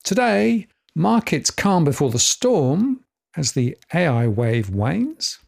Today, markets calm before the storm as the AI wave wanes.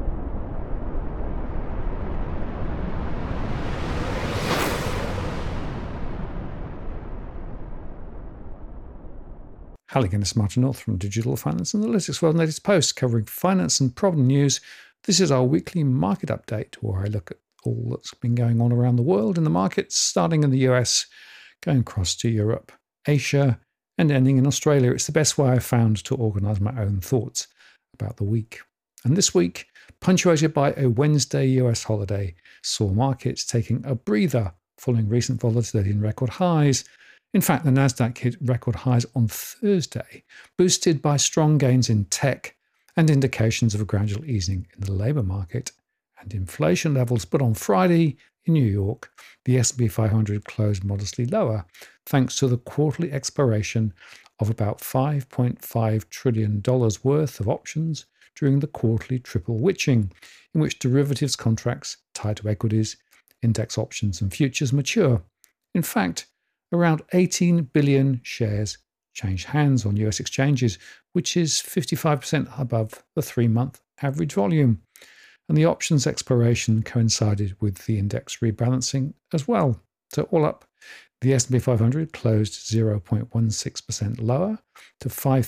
Halligan is Martin North from Digital Finance Analytics World Latest Post, covering finance and problem news. This is our weekly market update, where I look at all that's been going on around the world in the markets, starting in the US, going across to Europe, Asia, and ending in Australia. It's the best way I've found to organise my own thoughts about the week. And this week, punctuated by a Wednesday US holiday, saw markets taking a breather following recent volatility and record highs. In fact, the Nasdaq hit record highs on Thursday, boosted by strong gains in tech and indications of a gradual easing in the labour market and inflation levels. But on Friday in New York, the S&P 500 closed modestly lower, thanks to the quarterly expiration of about $5.5 trillion worth of options during the quarterly triple witching, in which derivatives contracts tied to equities, index options and futures mature. In fact, around 18 billion shares changed hands on US exchanges, which is 55% above the 3-month average volume. And the options expiration coincided with the index rebalancing as well. So all up, the S&P 500 closed 0.16% lower to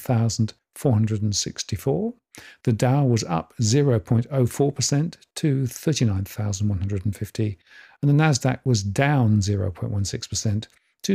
5,464. The Dow was up 0.04% to 39,150. And the Nasdaq was down 0.16% to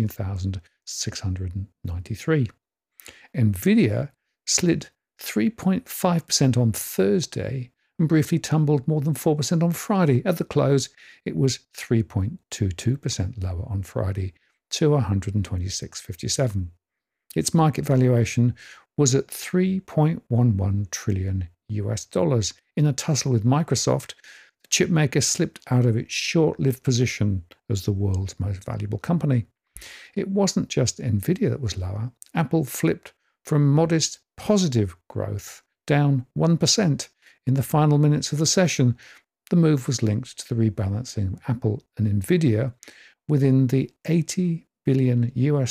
17,693. Nvidia slid 3.5% on Thursday and briefly tumbled more than 4% on Friday. At the close, it was 3.22% lower on Friday to 126.57. Its market valuation was at $3.11 trillion US. In a tussle with Microsoft, the chipmaker slipped out of its short-lived position as the world's most valuable company. It wasn't just Nvidia that was lower. Apple flipped from modest positive growth, down 1% in the final minutes of the session. The move was linked to the rebalancing of Apple and Nvidia within the $80 billion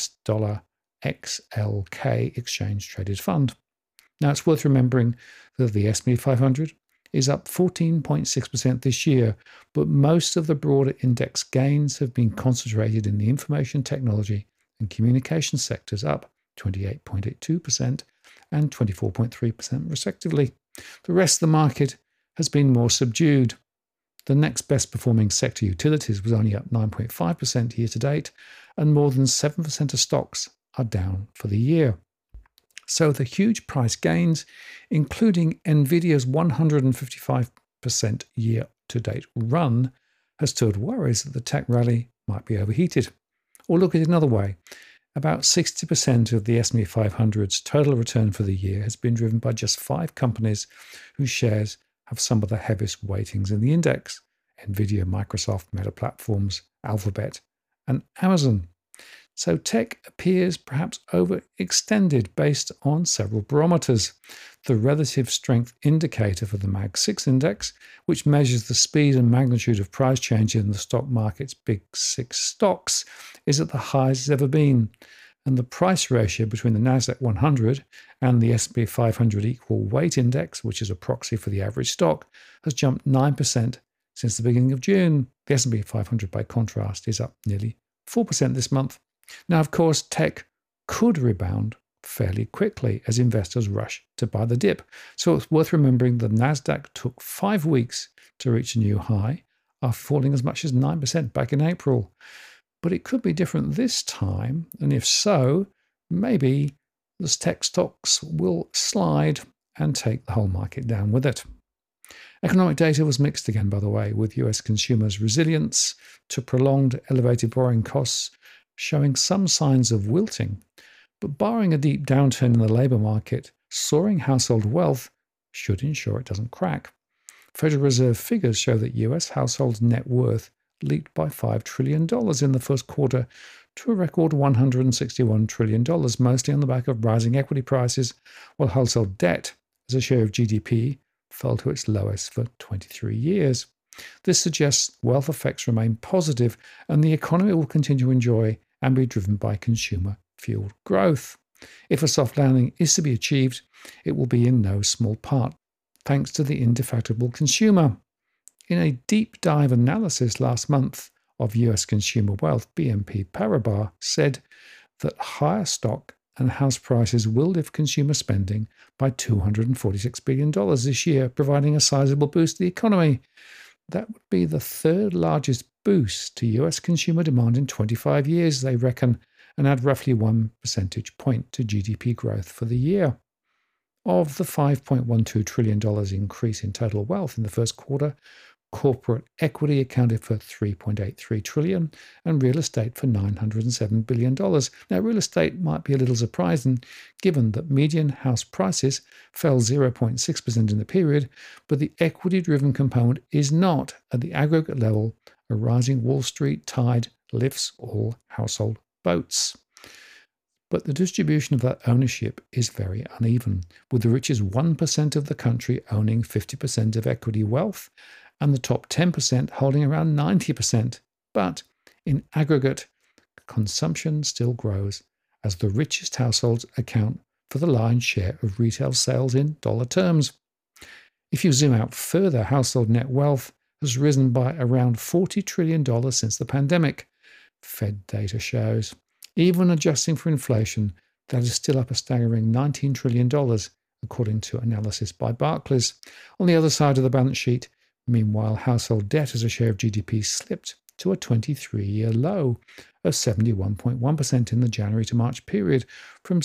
XLK exchange-traded fund. Now, it's worth remembering that the S&P 500 is up 14.6% this year, but most of the broader index gains have been concentrated in the information technology and communication sectors, up 28.82% and 24.3% respectively. The rest of the market has been more subdued. The next best performing sector, utilities, was only up 9.5% year to date, and more than 7% of stocks are down for the year. So the huge price gains, including Nvidia's 155% year-to-date run, has stirred worries that the tech rally might be overheated. Or look at it another way. About 60% of the S&P 500's total return for the year has been driven by just 5 companies whose shares have some of the heaviest weightings in the index: Nvidia, Microsoft, Meta Platforms, Alphabet, and Amazon. So tech appears perhaps overextended based on several barometers. The relative strength indicator for the Mag 6 index, which measures the speed and magnitude of price change in the stock market's big 6 stocks, is at the highest it's ever been. And the price ratio between the Nasdaq 100 and the S&P 500 equal weight index, which is a proxy for the average stock, has jumped 9% since the beginning of June. The S&P 500, by contrast, is up nearly 4% this month. Now, of course, tech could rebound fairly quickly as investors rush to buy the dip. So it's worth remembering the Nasdaq took 5 weeks to reach a new high, after falling as much as 9% back in April. But it could be different this time, and if so, maybe the tech stocks will slide and take the whole market down with it. Economic data was mixed again, by the way, with US consumers' resilience to prolonged elevated borrowing costs showing some signs of wilting. But barring a deep downturn in the labour market, soaring household wealth should ensure it doesn't crack. Federal Reserve figures show that US household net worth leaped by $5 trillion in the first quarter to a record $161 trillion, mostly on the back of rising equity prices, while household debt as a share of GDP fell to its lowest for 23 years. This suggests wealth effects remain positive and the economy will continue to enjoy and be driven by consumer fueled growth. If a soft landing is to be achieved, it will be in no small part thanks to the indefatigable consumer. In a deep dive analysis last month of US consumer wealth, BNP Paribas said that higher stock and house prices will lift consumer spending by $246 billion this year, providing a sizable boost to the economy. That would be the third largest boost to US consumer demand in 25 years, they reckon, and add roughly 1 percentage point to GDP growth for the year. Of the $5.12 trillion increase in total wealth in the first quarter, corporate equity accounted for $3.83 trillion and real estate for $907 billion. Now, real estate might be a little surprising given that median house prices fell 0.6% in the period, but the equity-driven component is not at the aggregate level. A rising Wall Street tide lifts all household boats. But the distribution of that ownership is very uneven, with the richest 1% of the country owning 50% of equity wealth and the top 10% holding around 90%. But in aggregate, consumption still grows as the richest households account for the lion's share of retail sales in dollar terms. If you zoom out further, household net wealth has risen by around $40 trillion since the pandemic, Fed data shows. Even adjusting for inflation, that is still up a staggering $19 trillion, according to analysis by Barclays. On the other side of the balance sheet, meanwhile, household debt as a share of GDP slipped to a 23-year low of 71.1% in the January to March period, from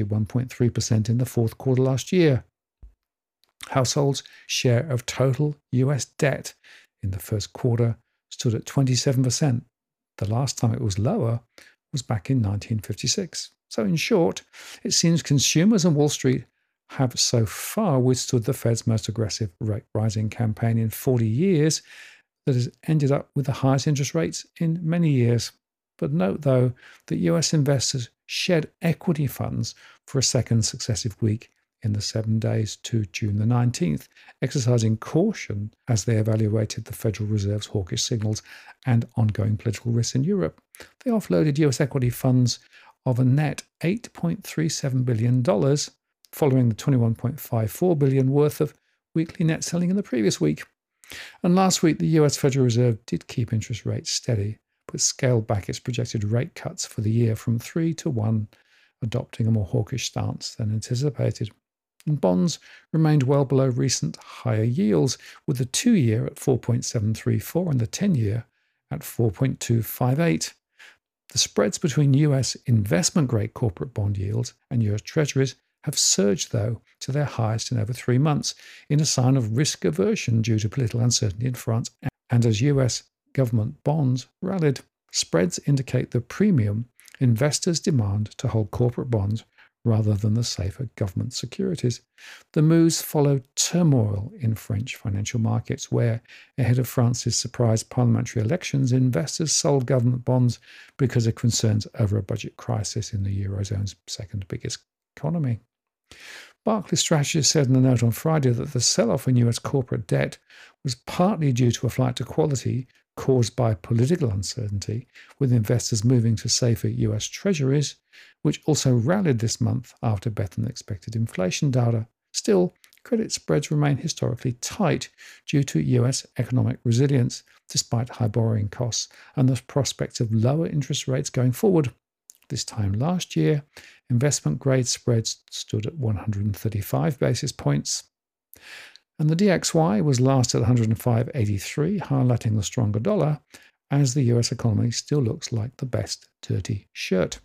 71.3% in the fourth quarter last year. Households' share of total US debt in the first quarter stood at 27%. The last time it was lower was back in 1956. So in short, it seems consumers and Wall Street have so far withstood the Fed's most aggressive rate rising campaign in 40 years that has ended up with the highest interest rates in many years. But note, though, that US investors shed equity funds for a second successive week in the 7 days to June the 19th, exercising caution as they evaluated the Federal Reserve's hawkish signals and ongoing political risks in Europe. They offloaded US equity funds of a net $8.37 billion, following the $21.54 billion worth of weekly net selling in the previous week. And last week, the US Federal Reserve did keep interest rates steady, but scaled back its projected rate cuts for the year from 3 to 1, adopting a more hawkish stance than anticipated. And bonds remained well below recent higher yields, with the 2-year at 4.734 and the 10-year at 4.258. The spreads between US investment-grade corporate bond yields and US Treasuries have surged, though, to their highest in over 3 months, in a sign of risk aversion due to political uncertainty in France, and as US government bonds rallied. Spreads indicate the premium investors demand to hold corporate bonds rather than the safer government securities. The moves follow turmoil in French financial markets, where, ahead of France's surprise parliamentary elections, investors sold government bonds because of concerns over a budget crisis in the Eurozone's second biggest economy. Barclays strategists said in a note on Friday that the sell-off in US corporate debt was partly due to a flight to quality caused by political uncertainty, with investors moving to safer US Treasuries, which also rallied this month after better-than-expected inflation data. Still, credit spreads remain historically tight due to US economic resilience, despite high borrowing costs and the prospect of lower interest rates going forward. This time last year, investment-grade spreads stood at 135 basis points. And the DXY was last at 105.83, highlighting the stronger dollar, as the US economy still looks like the best dirty shirt.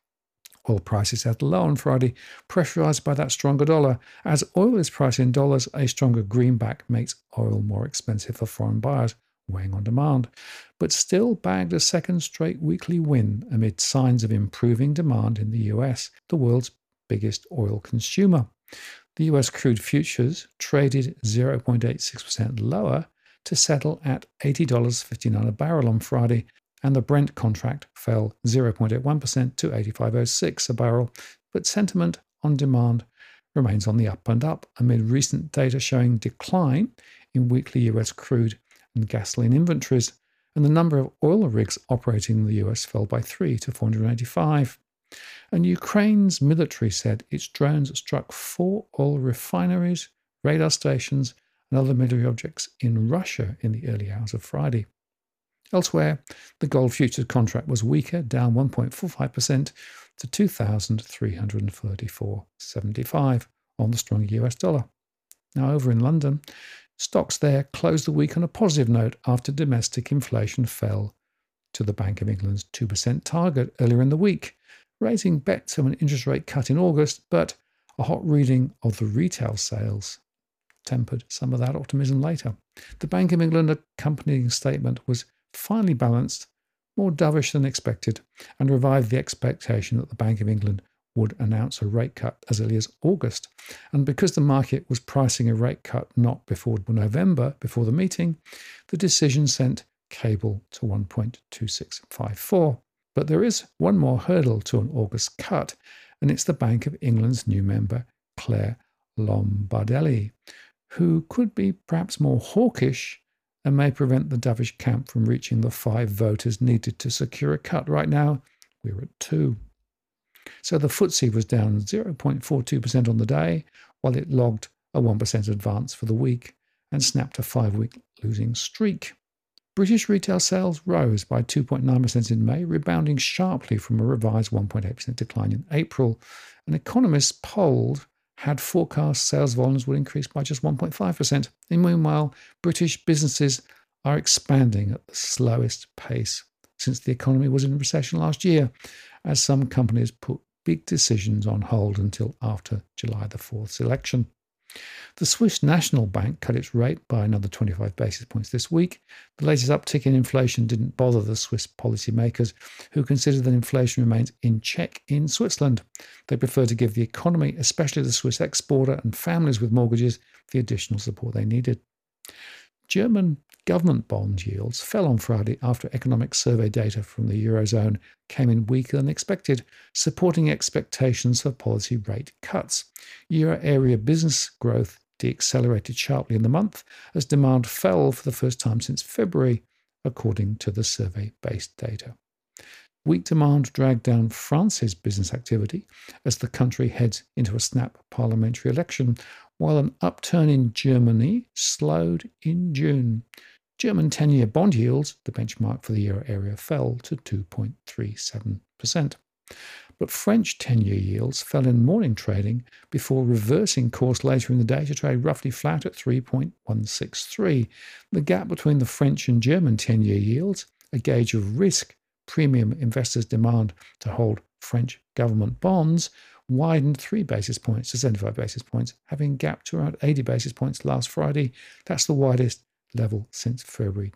Oil prices had low on Friday, pressurized by that stronger dollar. As oil is priced in dollars, a stronger greenback makes oil more expensive for foreign buyers, weighing on demand, but still bagged a second straight weekly win amid signs of improving demand in the US, the world's biggest oil consumer. The US crude futures traded 0.86% lower to settle at $80.59 a barrel on Friday, and the Brent contract fell 0.81% to $85.06 a barrel, but sentiment on demand remains on the up and up amid recent data showing decline in weekly US crude and gasoline inventories, and the number of oil rigs operating in the US fell by 3 to 485. And Ukraine's military said its drones struck 4 oil refineries, radar stations, and other military objects in Russia in the early hours of Friday. Elsewhere, the gold futures contract was weaker, down 1.45% to 2,334.75 on the stronger US dollar. Now, over in London, stocks there closed the week on a positive note after domestic inflation fell to the Bank of England's 2% target earlier in the week, raising bets of an interest rate cut in August, but a hot reading of the retail sales tempered some of that optimism later. The Bank of England accompanying statement was finally balanced, more dovish than expected, and revived the expectation that the Bank of England would announce a rate cut as early as August. And because the market was pricing a rate cut not before November, before the meeting, the decision sent cable to 1.2654. But there is one more hurdle to an August cut, and it's the Bank of England's new member, Claire Lombardelli, who could be perhaps more hawkish and may prevent the dovish camp from reaching the 5 voters needed to secure a cut. Right now, we're at 2. So the FTSE was down 0.42% on the day, while it logged a 1% advance for the week and snapped a 5-week losing streak. British retail sales rose by 2.9% in May, rebounding sharply from a revised 1.8% decline in April. And economists polled had forecast sales volumes would increase by just 1.5%. And meanwhile, British businesses are expanding at the slowest pace since the economy was in recession last year, as some companies put big decisions on hold until after July the 4th's election. The Swiss National Bank cut its rate by another 25 basis points this week. The latest uptick in inflation didn't bother the Swiss policymakers, who consider that inflation remains in check in Switzerland. They prefer to give the economy, especially the Swiss exporter and families with mortgages, the additional support they needed. German government bond yields fell on Friday after economic survey data from the Eurozone came in weaker than expected, supporting expectations for policy rate cuts. Euro area business growth deaccelerated sharply in the month as demand fell for the first time since February, according to the survey-based data. Weak demand dragged down France's business activity as the country heads into a snap parliamentary election, while an upturn in Germany slowed in June. German 10-year bond yields, the benchmark for the euro area, fell to 2.37%. But French 10-year yields fell in morning trading before reversing course later in the day to trade roughly flat at 3.163. The gap between the French and German 10-year yields, a gauge of risk premium investors demand to hold French government bonds, widened 3 basis points to 75 basis points, having gapped to around 80 basis points last Friday. That's the widest level since February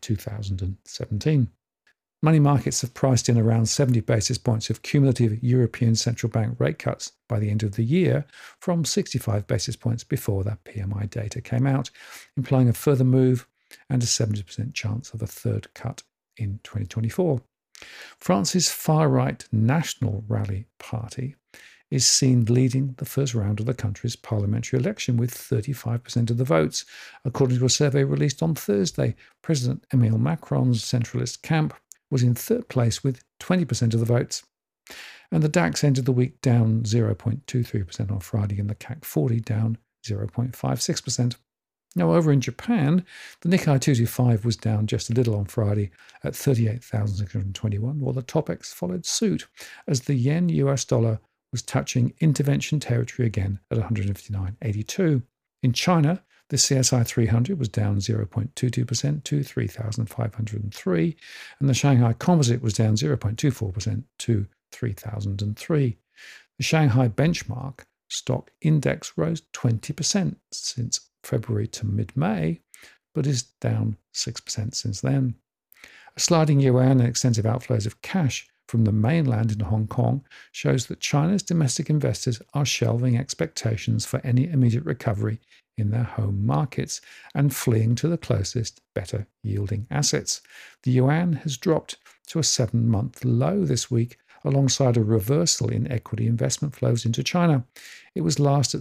2017. Money markets have priced in around 70 basis points of cumulative European Central Bank rate cuts by the end of the year, from 65 basis points before that PMI data came out, implying a further move and a 70% chance of a third cut in 2024. France's far-right National Rally Party is seen leading the first round of the country's parliamentary election with 35% of the votes. According to a survey released on Thursday, President Emmanuel Macron's centralist camp was in third place with 20% of the votes. And the DAX ended the week down 0.23% on Friday, and the CAC 40 down 0.56%. Now, over in Japan, the Nikkei 225 was down just a little on Friday at 38,621, while the Topix followed suit as the yen-US dollar was touching intervention territory again at 159.82. In China, the CSI 300 was down 0.22% to 3,503, and the Shanghai Composite was down 0.24% to 3,003. The Shanghai benchmark stock index rose 20% since February to mid-May, but is down 6% since then. A sliding yuan and extensive outflows of cash from the mainland into Hong Kong shows that China's domestic investors are shelving expectations for any immediate recovery in their home markets and fleeing to the closest, better yielding assets. The yuan has dropped to a 7-month low this week, alongside a reversal in equity investment flows into China. It was last at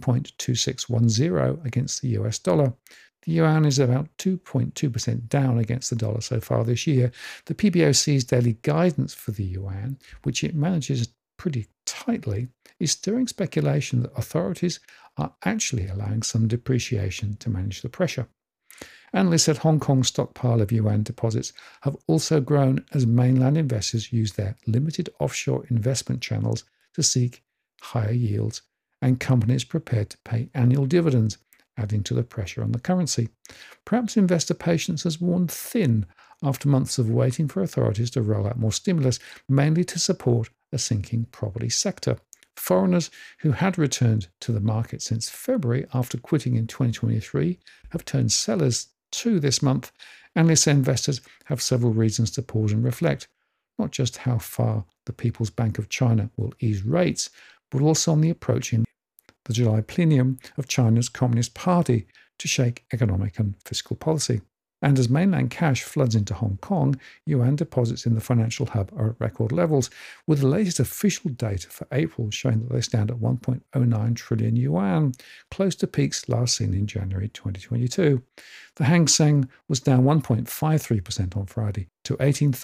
7.2610 against the US dollar. The yuan is about 2.2% down against the dollar so far this year. The PBOC's daily guidance for the yuan, which it manages pretty tightly is stirring speculation that authorities are actually allowing some depreciation to manage the pressure. Analysts said Hong Kong's stockpile of yuan deposits have also grown as mainland investors use their limited offshore investment channels to seek higher yields, and companies prepared to pay annual dividends, adding to the pressure on the currency. Perhaps investor patience has worn thin after months of waiting for authorities to roll out more stimulus, mainly to support a sinking property sector. Foreigners who had returned to the market since February after quitting in 2023 have turned sellers too this month. Analysts and investors have several reasons to pause and reflect, not just how far the People's Bank of China will ease rates, but also on the approaching the July plenum of China's Communist Party to shake economic and fiscal policy. And as mainland cash floods into Hong Kong, yuan deposits in the financial hub are at record levels, with the latest official data for April showing that they stand at 1.09 trillion yuan, close to peaks last seen in January 2022. The Hang Seng was down 1.53% on Friday to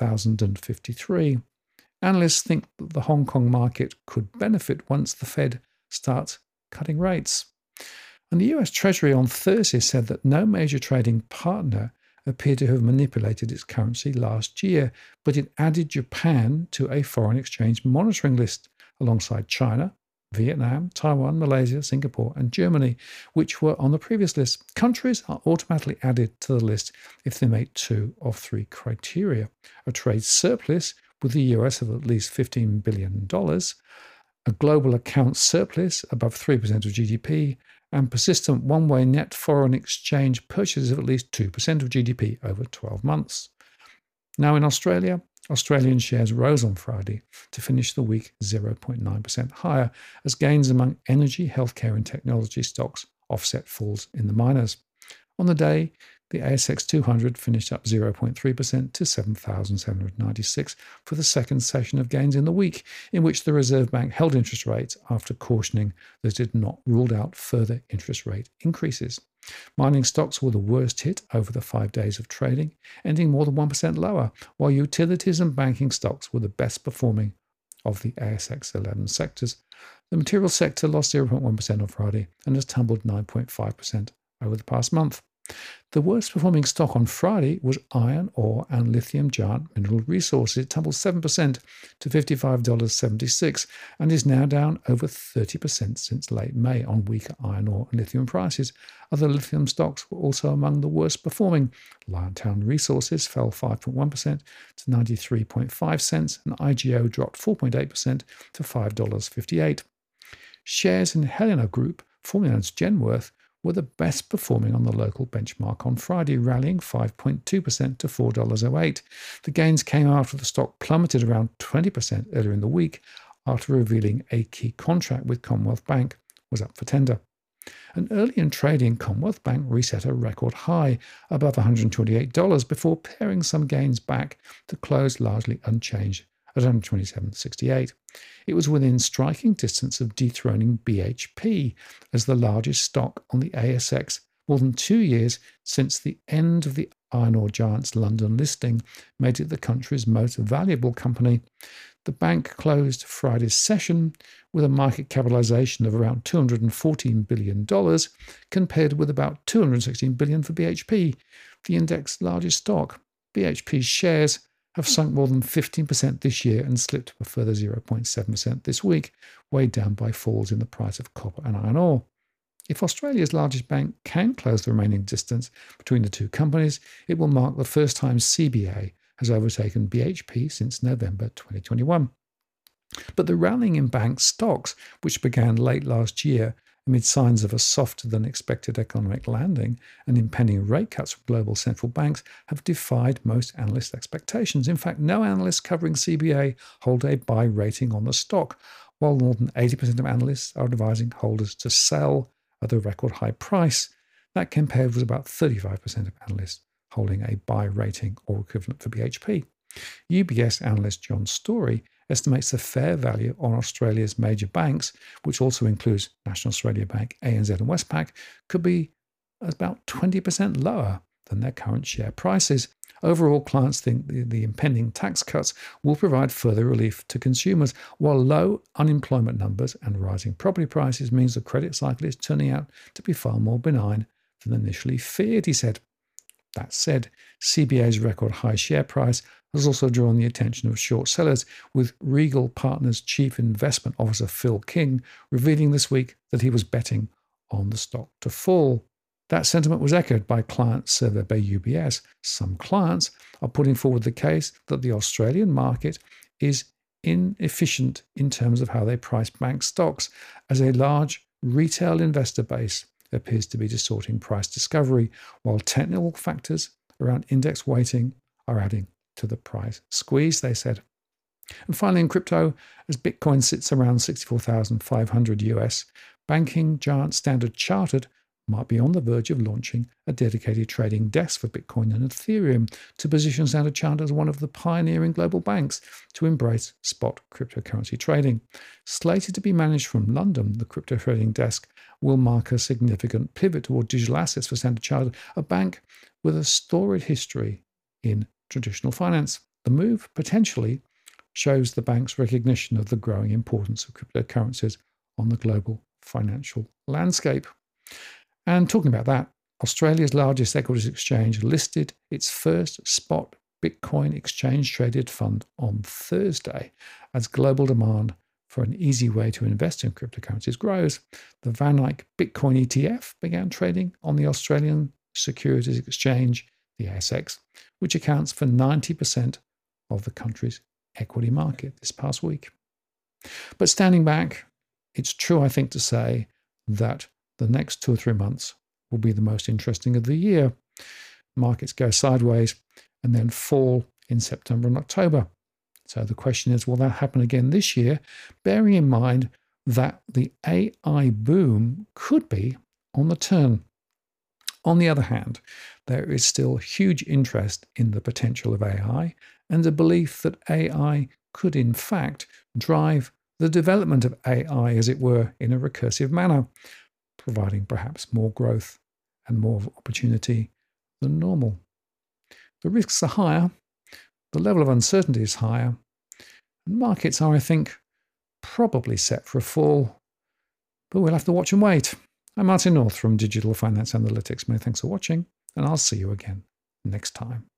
18,053. Analysts think that the Hong Kong market could benefit once the Fed starts cutting rates. And the US Treasury on Thursday said that no major trading partner appeared to have manipulated its currency last year, but it added Japan to a foreign exchange monitoring list alongside China, Vietnam, Taiwan, Malaysia, Singapore, and Germany, which were on the previous list. Countries are automatically added to the list if they meet two of three criteria: a trade surplus with the US of at least $15 billion, a global account surplus above 3% of GDP, and persistent one-way net foreign exchange purchases of at least 2% of GDP over 12 months. Now in Australia, Australian shares rose on Friday to finish the week 0.9% higher as gains among energy, healthcare and technology stocks offset falls in the miners. On the day, the ASX 200 finished up 0.3% to 7,796 for the second session of gains in the week, in which the Reserve Bank held interest rates after cautioning that it had not ruled out further interest rate increases. Mining stocks were the worst hit over the 5 days of trading, ending more than 1% lower, while utilities and banking stocks were the best performing of the ASX 11 sectors. The materials sector lost 0.1% on Friday and has tumbled 9.5% over the past month. The worst performing stock on Friday was iron ore and lithium giant Mineral Resources. It tumbled 7% to $55.76 and is now down over 30% since late May on weaker iron ore and lithium prices. Other lithium stocks were also among the worst performing. Liontown Resources fell 5.1% to 93.5 cents and IGO dropped 4.8% to $5.58. Shares in Helena Group, formerly known as Genworth, were the best performing on the local benchmark on Friday, rallying 5.2% to $4.08. The gains came after the stock plummeted around 20% earlier in the week after revealing a key contract with Commonwealth Bank was up for tender. And early in trading, Commonwealth Bank reset a record high above $128 before paring some gains back to close largely unchanged at $127.68. It was within striking distance of dethroning BHP as the largest stock on the ASX more than 2 years since the end of the iron ore giant's London listing made it the country's most valuable company. The bank closed Friday's session with a market capitalisation of around $214 billion, compared with about $216 billion for BHP, the index's largest stock. BHP's shares have sunk more than 15% this year and slipped a further 0.7% this week, weighed down by falls in the price of copper and iron ore. If Australia's largest bank can close the remaining distance between the two companies, it will mark the first time CBA has overtaken BHP since November 2021. But the rallying in bank stocks, which began late last year amid signs of a softer than expected economic landing and impending rate cuts from global central banks, have defied most analyst expectations. In fact, no analysts covering CBA hold a buy rating on the stock, while more than 80% of analysts are advising holders to sell at a record high price. That compared with about 35% of analysts holding a buy rating or equivalent for BHP. UBS analyst John Story estimates the fair value on Australia's major banks, which also includes National Australia Bank, ANZ and Westpac, could be about 20% lower than their current share prices. Overall, clients think the impending tax cuts will provide further relief to consumers, while low unemployment numbers and rising property prices means the credit cycle is turning out to be far more benign than initially feared, he said. That said, CBA's record high share price has also drawn the attention of short sellers, with Regal Partners Chief Investment Officer Phil King revealing this week that he was betting on the stock to fall. That sentiment was echoed by clients surveyed by UBS. Some clients are putting forward the case that the Australian market is inefficient in terms of how they price bank stocks, as a large retail investor base appears to be distorting price discovery, while technical factors around index weighting are adding to the price squeeze, they said. And finally, in crypto, as Bitcoin sits around 64,500 US, banking giant Standard Chartered might be on the verge of launching a dedicated trading desk for Bitcoin and Ethereum to position Standard Chartered as one of the pioneering global banks to embrace spot cryptocurrency trading. Slated to be managed from London, the crypto trading desk will mark a significant pivot toward digital assets for Standard Chartered, a bank with a storied history in traditional finance. The move potentially shows the bank's recognition of the growing importance of cryptocurrencies on the global financial landscape. And talking about that, Australia's largest equities exchange listed its first spot Bitcoin exchange-traded fund on Thursday. As global demand for an easy way to invest in cryptocurrencies grows, the VanEck Bitcoin ETF began trading on the Australian Securities Exchange, the ASX, which accounts for 90% of the country's equity market this past week. But standing back, it's true, I think, to say that the next 2 or 3 months will be the most interesting of the year. Markets go sideways and then fall in September and October. So the question is, will that happen again this year? Bearing in mind that the AI boom could be on the turn. On the other hand, there is still huge interest in the potential of AI and a belief that AI could in fact drive the development of AI, as it were, in a recursive manner, providing perhaps more growth and more opportunity than normal. The risks are higher, the level of uncertainty is higher, and markets are, I think, probably set for a fall, but we'll have to watch and wait. I'm Martin North from Digital Finance Analytics. Many thanks for watching, and I'll see you again next time.